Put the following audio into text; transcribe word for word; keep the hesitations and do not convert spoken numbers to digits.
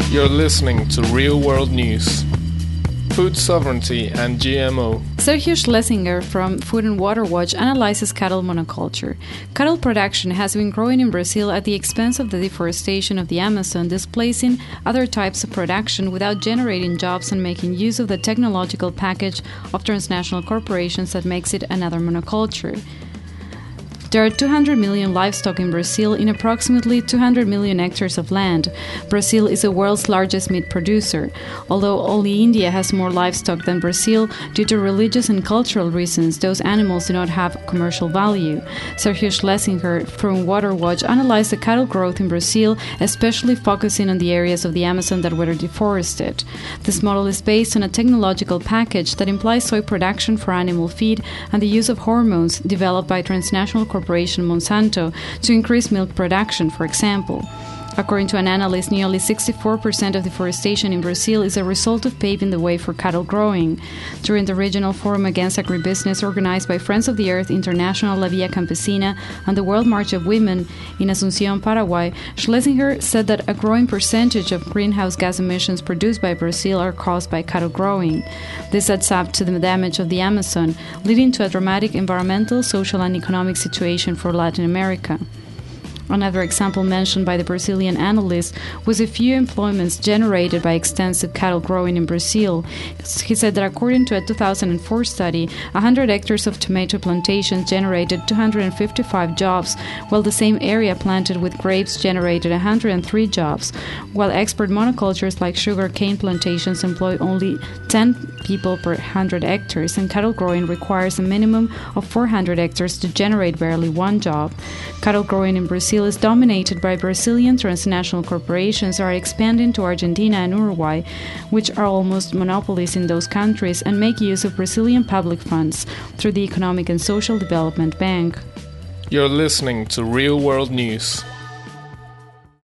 You're listening to Real World News. Food sovereignty and G M O. Sergio Schlesinger from Food and Water Watch analyzes cattle monoculture. Cattle production has been growing in Brazil at the expense of the deforestation of the Amazon, displacing other types of production without generating jobs and making use of the technological package of transnational corporations that makes it another monoculture. There are two hundred million livestock in Brazil in approximately two hundred million hectares of land. Brazil is the world's largest meat producer. Although only India has more livestock than Brazil, due to religious and cultural reasons, those animals do not have commercial value. Sergio Schlesinger from Water Watch analyzed the cattle growth in Brazil, especially focusing on the areas of the Amazon that were deforested. This model is based on a technological package that implies soy production for animal feed and the use of hormones developed by transnational corporations Corporation Monsanto to increase milk production, for example. According to an analyst, nearly sixty-four percent of deforestation in Brazil is a result of paving the way for cattle growing. During the Regional Forum Against Agribusiness organized by Friends of the Earth International, La Via Campesina, and the World March of Women in Asunción, Paraguay, Schlesinger said that a growing percentage of greenhouse gas emissions produced by Brazil are caused by cattle growing. This adds up to the damage of the Amazon, leading to a dramatic environmental, social, and economic situation for Latin America. Another example mentioned by the Brazilian analyst was the few employments generated by extensive cattle growing in Brazil. He said that according to a two thousand four study, one hundred hectares of tomato plantations generated two hundred fifty-five jobs, while the same area planted with grapes generated one hundred three jobs, while export monocultures like sugar cane plantations employ only ten people per one hundred hectares, and cattle growing requires a minimum of four hundred hectares to generate barely one job. Cattle growing in Brazil is dominated by Brazilian transnational corporations that are expanding to Argentina and Uruguay, which are almost monopolies in those countries and make use of Brazilian public funds through the Economic and Social Development Bank. You're listening to Real World News.